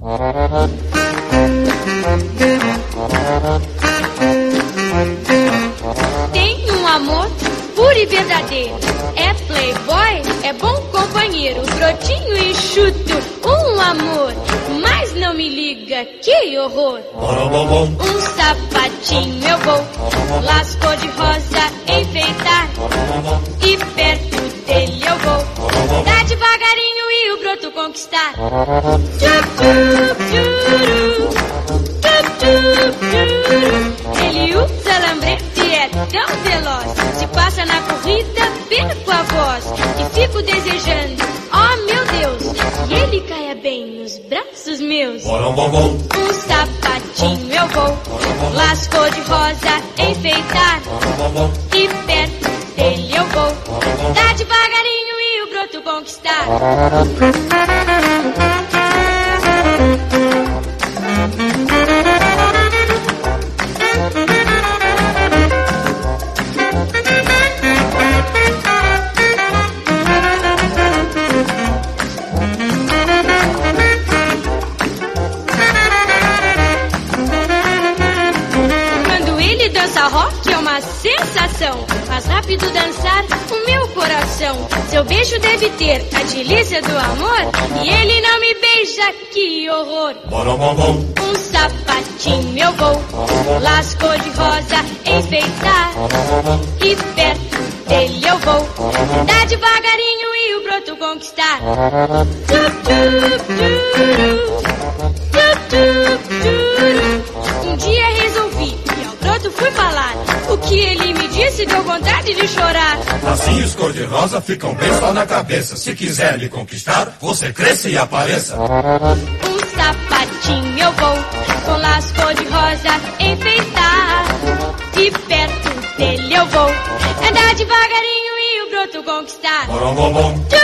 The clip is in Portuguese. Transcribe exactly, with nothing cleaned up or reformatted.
Tem um amor puro e verdadeiro, é playboy, é bom companheiro, brotinho e chuto, um amor, mas não me liga, que horror. Um sapatinho eu vou, las cor de rosa enfeitar, e perto dele eu vou, dar devagarinho e o broto conquistar. Tchup, tchup, tchuru, tchup, tchup, tchuru. Ele usa lambrete e é tão veloz, se passa na corrida, perco a voz e fico desejando, oh meu Deus, que ele caia bem nos braços meus. Um sapatinho eu vou, las cor de rosa enfeitar, e perto dele eu vou, dar devagarinho e o broto conquistar. Rock é uma sensação, faz rápido dançar o meu coração. Seu beijo deve ter a delícia do amor, e ele não me beija, que horror. Um sapatinho eu vou, las cor de rosa enfeitar, e perto dele eu vou, dar devagarinho e o broto conquistar. Tchup, tchup, tchuru, tchup, tchup, tchuru. Um dia resolvi, broto fui falar, o que ele me disse deu vontade de chorar. Assim os cor-de-rosa ficam bem só na cabeça. Se quiser me conquistar, você cresça e apareça. Um sapatinho eu vou, com las cor-de-rosa enfeitar, e perto dele eu vou, andar devagarinho e o broto conquistar. Bom, bom, bom.